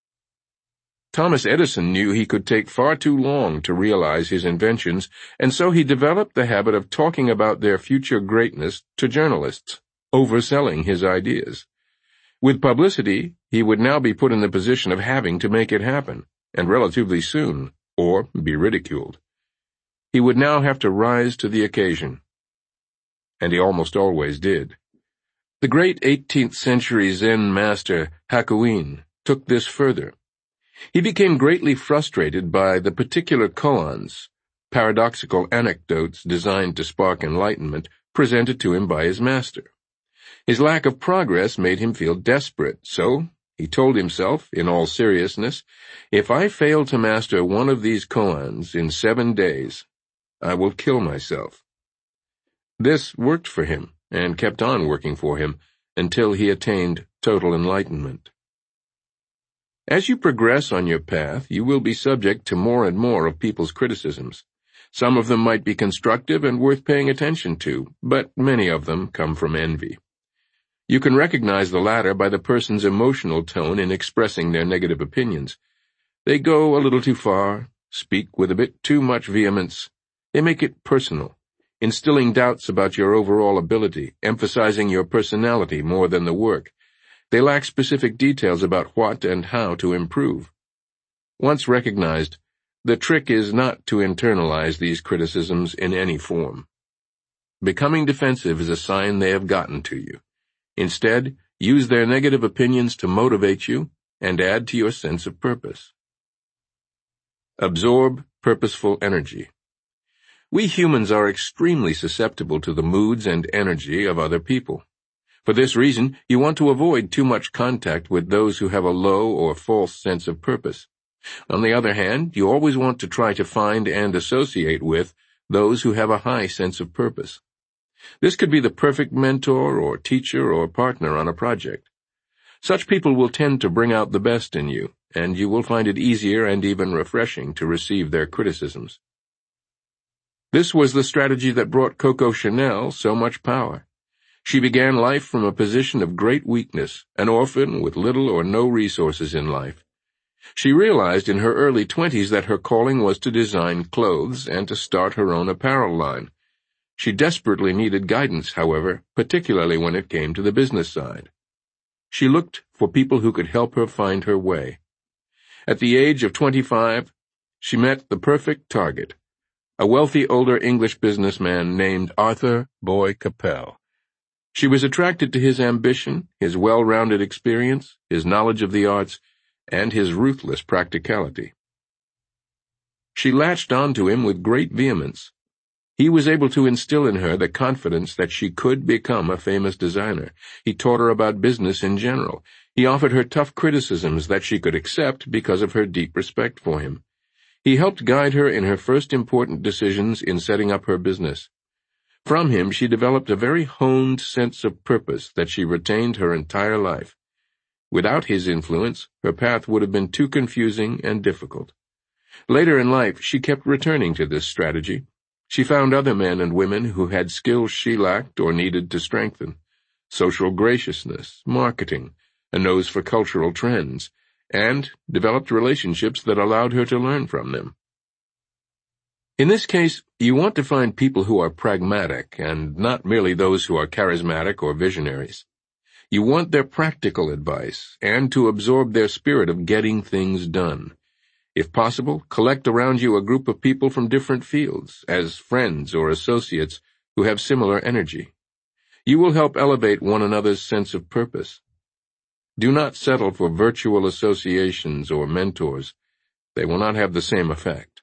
Thomas Edison knew he could take far too long to realize his inventions, and so he developed the habit of talking about their future greatness to journalists, overselling his ideas. With publicity, he would now be put in the position of having to make it happen, and relatively soon, or be ridiculed. He would now have to rise to the occasion. And he almost always did. The great eighteenth century Zen master Hakuin took this further. He became greatly frustrated by the particular koans, paradoxical anecdotes designed to spark enlightenment, presented to him by his master. His lack of progress made him feel desperate, so he told himself, in all seriousness, if I fail to master one of these koans in seven days, I will kill myself. This worked for him, and kept on working for him, until he attained total enlightenment. As you progress on your path, you will be subject to more and more of people's criticisms. Some of them might be constructive and worth paying attention to, but many of them come from envy. You can recognize the latter by the person's emotional tone in expressing their negative opinions. They go a little too far, speak with a bit too much vehemence. They make it personal, instilling doubts about your overall ability, emphasizing your personality more than the work. They lack specific details about what and how to improve. Once recognized, the trick is not to internalize these criticisms in any form. Becoming defensive is a sign they have gotten to you. Instead, use their negative opinions to motivate you and add to your sense of purpose. Absorb purposeful energy. We humans are extremely susceptible to the moods and energy of other people. For this reason, you want to avoid too much contact with those who have a low or false sense of purpose. On the other hand, you always want to try to find and associate with those who have a high sense of purpose. This could be the perfect mentor or teacher or partner on a project. Such people will tend to bring out the best in you, and you will find it easier and even refreshing to receive their criticisms. This was the strategy that brought Coco Chanel so much power. She began life from a position of great weakness, an orphan with little or no resources in life. She realized in her early twenties that her calling was to design clothes and to start her own apparel line. She desperately needed guidance, however, particularly when it came to the business side. She looked for people who could help her find her way. At the age of twenty-five, she met the perfect target, a wealthy older English businessman named Arthur Boy Capel. She was attracted to his ambition, his well-rounded experience, his knowledge of the arts, and his ruthless practicality. She latched on to him with great vehemence. He was able to instill in her the confidence that she could become a famous designer. He taught her about business in general. He offered her tough criticisms that she could accept because of her deep respect for him. He helped guide her in her first important decisions in setting up her business. From him she developed a very honed sense of purpose that she retained her entire life. Without his influence, her path would have been too confusing and difficult. Later in life, she kept returning to this strategy. She found other men and women who had skills she lacked or needed to strengthen: social graciousness, marketing, a nose for cultural trends, and developed relationships that allowed her to learn from them. In this case, you want to find people who are pragmatic and not merely those who are charismatic or visionaries. You want their practical advice and to absorb their spirit of getting things done. If possible, collect around you a group of people from different fields, as friends or associates who have similar energy. You will help elevate one another's sense of purpose. Do not settle for virtual associations or mentors. They will not have the same effect.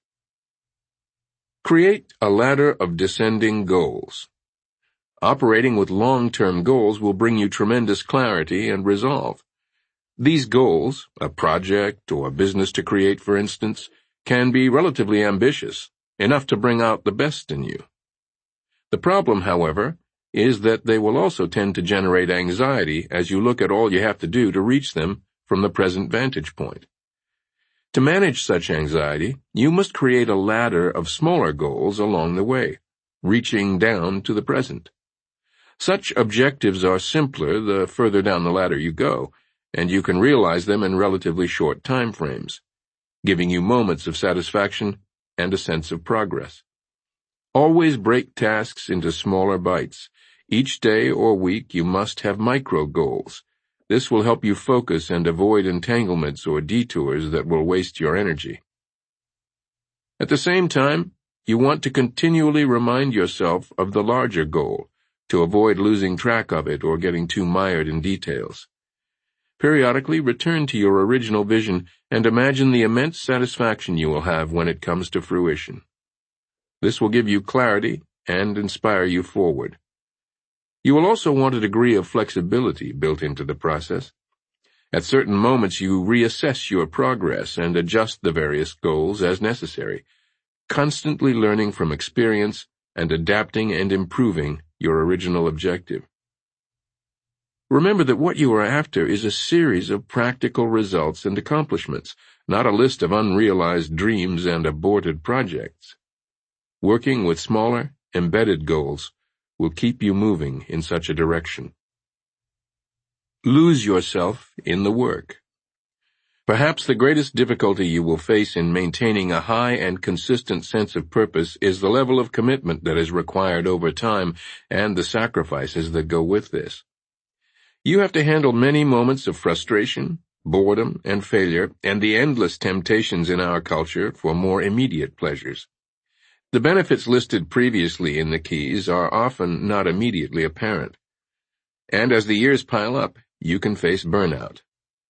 Create a ladder of descending goals. Operating with long-term goals will bring you tremendous clarity and resolve. These goals, a project or a business to create, for instance, can be relatively ambitious, enough to bring out the best in you. The problem, however, is that they will also tend to generate anxiety as you look at all you have to do to reach them from the present vantage point. To manage such anxiety, you must create a ladder of smaller goals along the way, reaching down to the present. Such objectives are simpler the further down the ladder you go, and you can realize them in relatively short time frames, giving you moments of satisfaction and a sense of progress. Always break tasks into smaller bites. Each day or week you must have micro goals. This will help you focus and avoid entanglements or detours that will waste your energy. At the same time, you want to continually remind yourself of the larger goal, to avoid losing track of it or getting too mired in details. Periodically return to your original vision and imagine the immense satisfaction you will have when it comes to fruition. This will give you clarity and inspire you forward. You will also want a degree of flexibility built into the process. At certain moments you reassess your progress and adjust the various goals as necessary, constantly learning from experience and adapting and improving your original objective. Remember that what you are after is a series of practical results and accomplishments, not a list of unrealized dreams and aborted projects. Working with smaller, embedded goals will keep you moving in such a direction. Lose yourself in the work. Perhaps the greatest difficulty you will face in maintaining a high and consistent sense of purpose is the level of commitment that is required over time and the sacrifices that go with this. You have to handle many moments of frustration, boredom, and failure, and the endless temptations in our culture for more immediate pleasures. The benefits listed previously in the keys are often not immediately apparent. And as the years pile up, you can face burnout.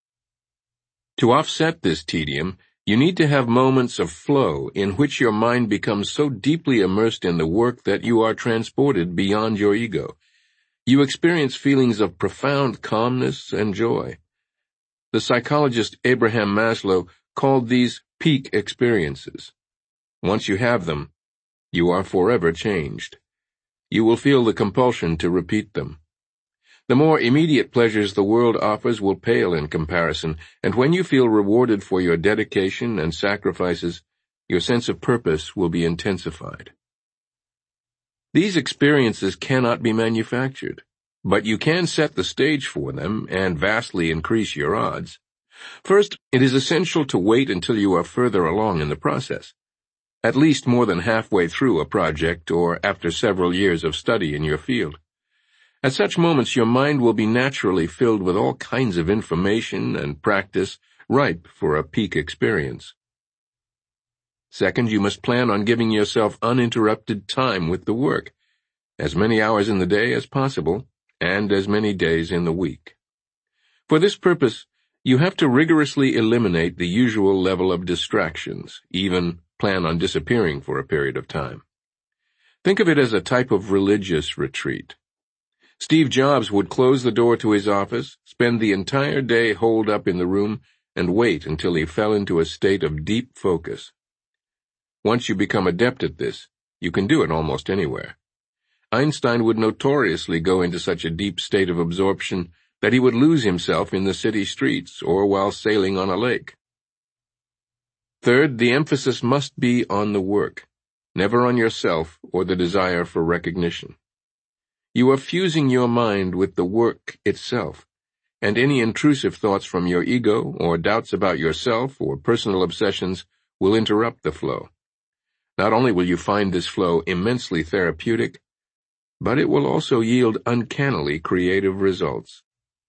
To offset this tedium, you need to have moments of flow in which your mind becomes so deeply immersed in the work that you are transported beyond your ego. You experience feelings of profound calmness and joy. The psychologist Abraham Maslow called these peak experiences. Once you have them, you are forever changed. You will feel the compulsion to repeat them. The more immediate pleasures the world offers will pale in comparison, and when you feel rewarded for your dedication and sacrifices, your sense of purpose will be intensified. These experiences cannot be manufactured, but you can set the stage for them and vastly increase your odds. First, it is essential to wait until you are further along in the process, at least more than halfway through a project or after several years of study in your field. At such moments, your mind will be naturally filled with all kinds of information and practice, ripe for a peak experience. Second, you must plan on giving yourself uninterrupted time with the work, as many hours in the day as possible, and as many days in the week. For this purpose, you have to rigorously eliminate the usual level of distractions, even plan on disappearing for a period of time. Think of it as a type of religious retreat. Steve Jobs would close the door to his office, spend the entire day holed up in the room, and wait until he fell into a state of deep focus. Once you become adept at this, you can do it almost anywhere. Einstein would notoriously go into such a deep state of absorption that he would lose himself in the city streets or while sailing on a lake. Third, the emphasis must be on the work, never on yourself or the desire for recognition. You are fusing your mind with the work itself, and any intrusive thoughts from your ego or doubts about yourself or personal obsessions will interrupt the flow. Not only will you find this flow immensely therapeutic, but it will also yield uncannily creative results.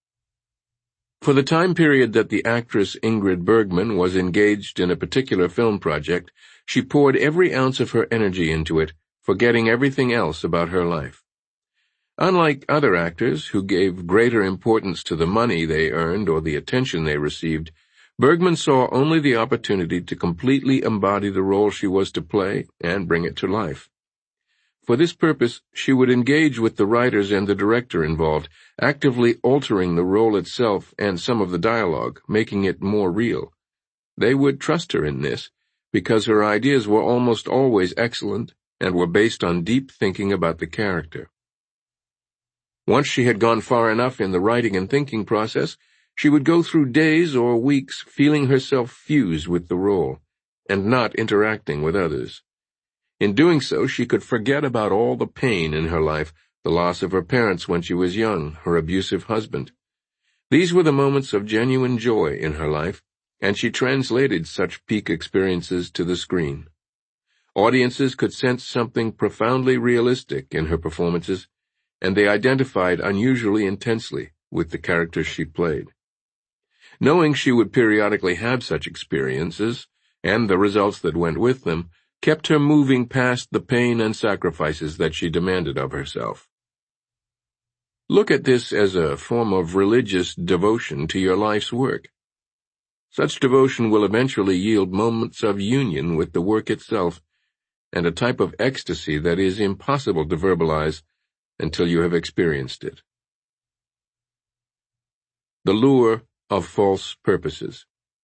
For the time period that the actress Ingrid Bergman was engaged in a particular film project, she poured every ounce of her energy into it, forgetting everything else about her life. Unlike other actors who gave greater importance to the money they earned or the attention they received, Bergman saw only the opportunity to completely embody the role she was to play and bring it to life. For this purpose, she would engage with the writers and the director involved, actively altering the role itself and some of the dialogue, making it more real. They would trust her in this, because her ideas were almost always excellent and were based on deep thinking about the character. Once she had gone far enough in the writing and thinking process, she would go through days or weeks feeling herself fuse with the role, and not interacting with others. In doing so, she could forget about all the pain in her life, the loss of her parents when she was young, her abusive husband. These were the moments of genuine joy in her life, and she translated such peak experiences to the screen. Audiences could sense something profoundly realistic in her performances, and they identified unusually intensely with the characters she played. Knowing she would periodically have such experiences, and the results that went with them, kept her moving past the pain and sacrifices that she demanded of herself. Look at this as a form of religious devotion to your life's work. Such devotion will eventually yield moments of union with the work itself, and a type of ecstasy that is impossible to verbalize until you have experienced it. The lure of false purposes.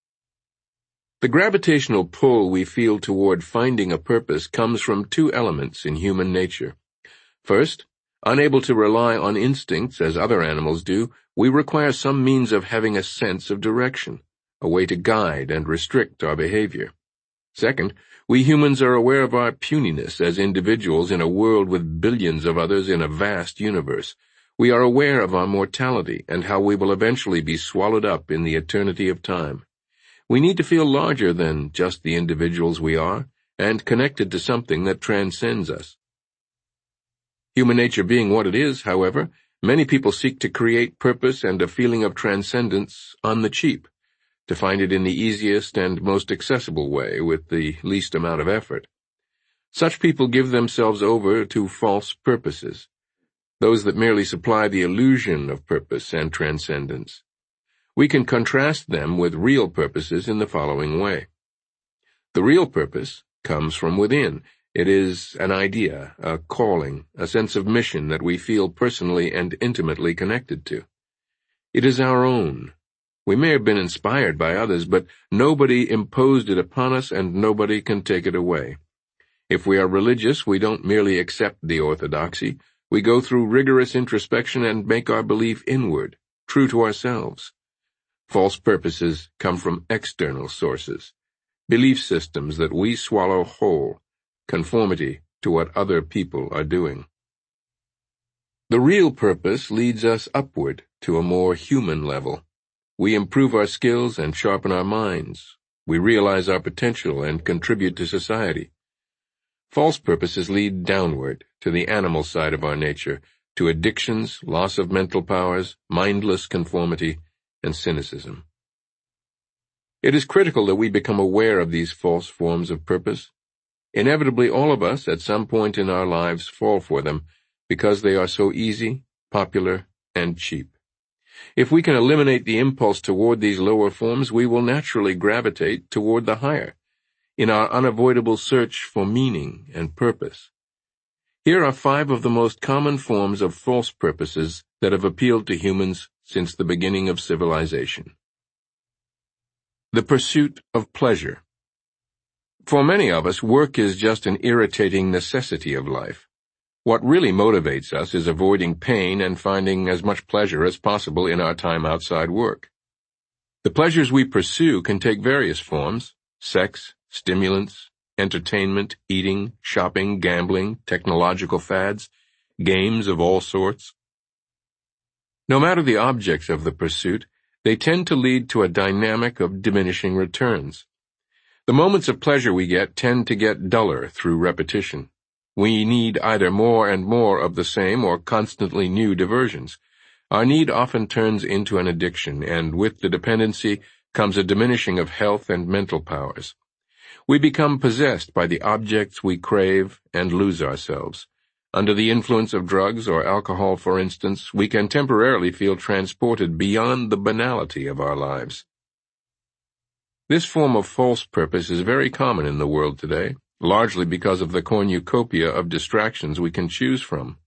The gravitational pull we feel toward finding a purpose comes from two elements in human nature. First, unable to rely on instincts as other animals do, we require some means of having a sense of direction, a way to guide and restrict our behavior. Second, we humans are aware of our puniness as individuals in a world with billions of others in a vast universe. We are aware of our mortality and how we will eventually be swallowed up in the eternity of time. We need to feel larger than just the individuals we are, and connected to something that transcends us. Human nature being what it is, however, many people seek to create purpose and a feeling of transcendence on the cheap, to find it in the easiest and most accessible way with the least amount of effort. Such people give themselves over to false purposes, those that merely supply the illusion of purpose and transcendence. We can contrast them with real purposes in the following way. The real purpose comes from within. It is an idea, a calling, a sense of mission that we feel personally and intimately connected to. It is our own. We may have been inspired by others, but nobody imposed it upon us and nobody can take it away. If we are religious, we don't merely accept the orthodoxy. We go through rigorous introspection and make our belief inward, true to ourselves. False purposes come from external sources, belief systems that we swallow whole, conformity to what other people are doing. The real purpose leads us upward to a more human level. We improve our skills and sharpen our minds. We realize our potential and contribute to society. False purposes lead downward to the animal side of our nature, to addictions, loss of mental powers, mindless conformity, and cynicism. It is critical that we become aware of these false forms of purpose. Inevitably, all of us at some point in our lives fall for them because they are so easy, popular, and cheap. If we can eliminate the impulse toward these lower forms, we will naturally gravitate toward the higher, in our unavoidable search for meaning and purpose. Here are five of the most common forms of false purposes that have appealed to humans since the beginning of civilization. The pursuit of pleasure. For many of us, work is just an irritating necessity of life. What really motivates us is avoiding pain and finding as much pleasure as possible in our time outside work. The pleasures we pursue can take various forms: sex, stimulants, entertainment, eating, shopping, gambling, technological fads, games of all sorts. No matter the objects of the pursuit, they tend to lead to a dynamic of diminishing returns. The moments of pleasure we get tend to get duller through repetition. We need either more and more of the same or constantly new diversions. Our need often turns into an addiction, and with the dependency comes a diminishing of health and mental powers. We become possessed by the objects we crave and lose ourselves, Under the influence of drugs or alcohol, for instance, we can temporarily feel transported beyond the banality of our lives. This form of false purpose is very common in the world today, largely because of the cornucopia of distractions we can choose from.